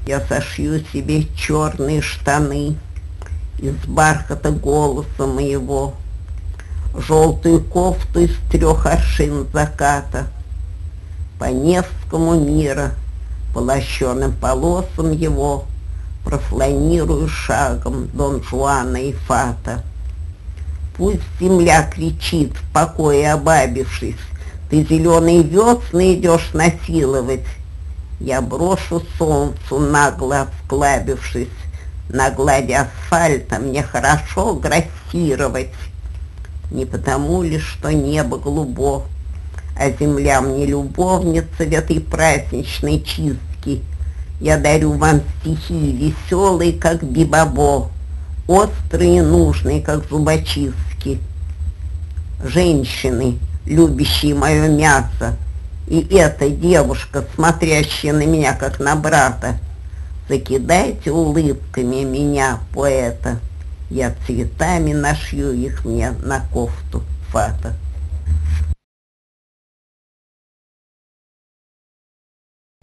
Я сошью себе черные штаны из бархата голоса моего, желтую кофту из 3 аршин заката, по Невскому мира, по лощеным полосам его профланирую шагом Дон Жуана и Фата. Пусть земля кричит, в покое обабившись: ты зеленые весны идешь насиловать. Я брошу солнцу, нагло осклабившись: на глади асфальта мне хорошо грассировать. Не потому ли, что небо голубо, а земля мне любовница в этой праздничной чистке, я дарю вам стихи веселые, как бибабо, острые и нужные, как зубочистки. Женщины, любящие мое мясо, и эта девушка, смотрящая на меня, как на брата, закидайте улыбками меня, поэта, я цветами нашью их мне на кофту Фата.